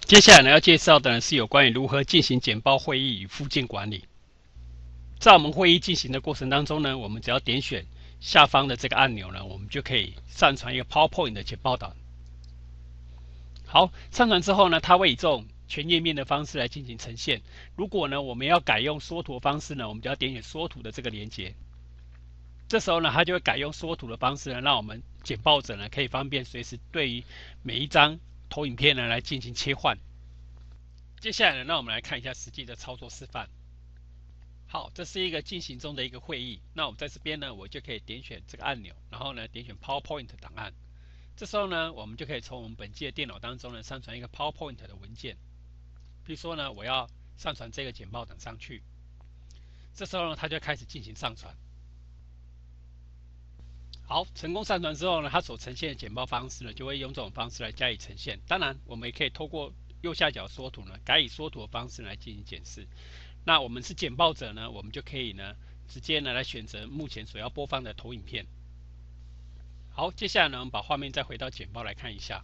接下来呢，要介绍的呢是有关于如何进行简报会议与附件管理。在我们会议进行的过程当中呢，我们只要点选下方的这个按钮呢，我们就可以上传一个 PowerPoint 的简报档。好，上传之后呢，它会以这种全页面的方式来进行呈现。如果呢，我们要改用缩图的方式呢，我们就要点选缩图的这个连接。这时候呢，它就会改用缩图的方式呢，让我们简报者呢可以方便随时对于每一张投影片呢来进行切换。接下来呢，让我们来看一下实际的操作示范。好，这是一个进行中的一个会议。那我们在这边呢，我就可以点选这个按钮，然后呢点选 PowerPoint 档案。这时候呢，我们就可以从我们本机的电脑当中呢上传一个 PowerPoint 的文件。比如说呢，我要上传这个简报档上去。这时候呢，它就开始进行上传。好，成功上传之后呢，它所呈现的简报方式呢，就会用这种方式来加以呈现。当然，我们也可以透过右下角缩图呢，改以缩图的方式来进行检视。那我们是简报者呢，我们就可以呢，直接呢来选择目前所要播放的投影片。好，接下来呢，我们把画面再回到简报来看一下。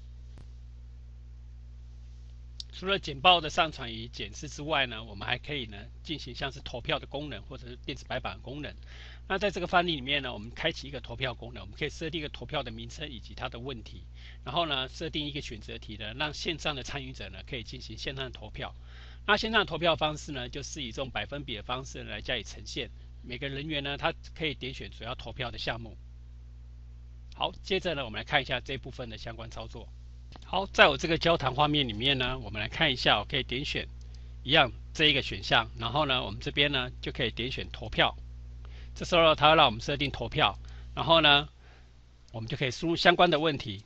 除了简报的上传与检视之外呢，我们还可以呢进行像是投票的功能或者是电子白板的功能。那在这个范例里面呢，我们开启一个投票功能，我们可以设定一个投票的名称以及它的问题，然后呢设定一个选择题呢，让线上的参与者呢可以进行线上投票。那线上投票方式呢，就是以这种百分比的方式来加以呈现。每个人员呢，他可以点选主要投票的项目。好，接着呢，我们来看一下这部分的相关操作。好，在我这个交谈画面里面呢，我们来看一下，我可以点选一样这一个选项，然后呢，我们这边呢就可以点选投票。这时候它会让我们设定投票，然后呢，我们就可以输入相关的问题。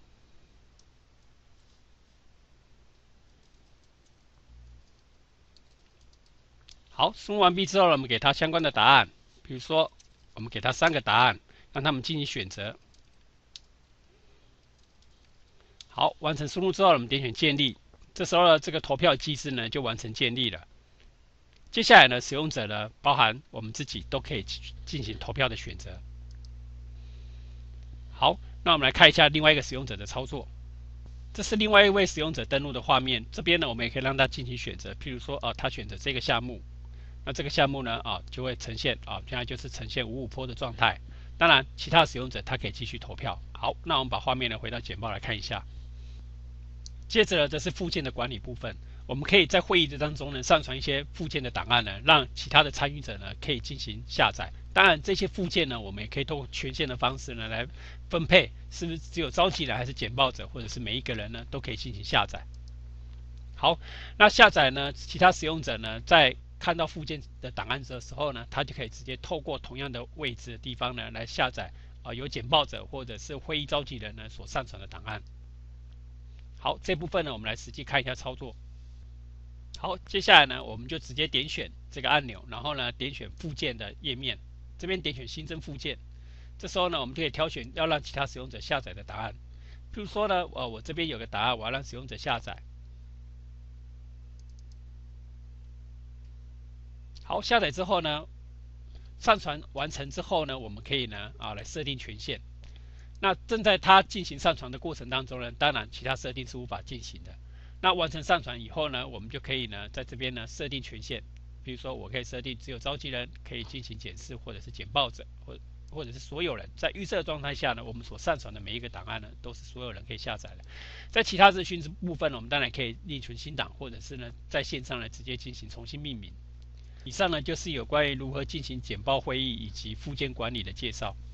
好，输入完毕之后呢，我们给它相关的答案，比如说我们给它3个答案，让他们进行选择。好，完成输入之后，我们点选建立。这时候呢，这个投票机制呢就完成建立了。接下来呢，使用者呢，包含我们自己都可以进行投票的选择。好，那我们来看一下另外一个使用者的操作。这是另外一位使用者登录的画面，这边呢，我们也可以让他进行选择，譬如说，他选择这个项目，那这个项目呢，就会呈现现在就是呈现五五波的状态。当然，其他使用者他可以继续投票。好，那我们把画面呢回到简报来看一下。接着呢，这是附件的管理部分。我们可以在会议当中呢上传一些附件的档案呢，让其他的参与者呢可以进行下载。当然，这些附件呢，我们也可以通过权限的方式呢来分配，是不是只有召集人还是简报者，或者是每一个人呢都可以进行下载。好，那下载呢，其他使用者呢在看到附件的档案的时候呢，他就可以直接透过同样的位置的地方呢来下载由简报者或者是会议召集人呢所上传的档案。好，这部分呢，我们来实际看一下操作。好，接下来呢，我们就直接点选这个按钮，然后呢，点选附件的页面，这边点选新增附件。这时候呢，我们就可以挑选要让其他使用者下载的答案。譬如说呢，我这边有个答案，我要让使用者下载。好，下载之后呢，上传完成之后呢，我们可以呢来设定权限。那正在它进行上传的过程当中呢，当然其他设定是无法进行的。那完成上传以后呢，我们就可以呢在这边呢设定权限，比如说我可以设定只有召集人可以进行检视，或者是简报者，或者是所有人。在预设状态下呢，我们所上传的每一个档案呢都是所有人可以下载的。在其他资讯部分呢，我们当然可以另存新档，或者是呢在线上呢直接进行重新命名。以上呢就是有关于如何进行简报会议以及附件管理的介绍。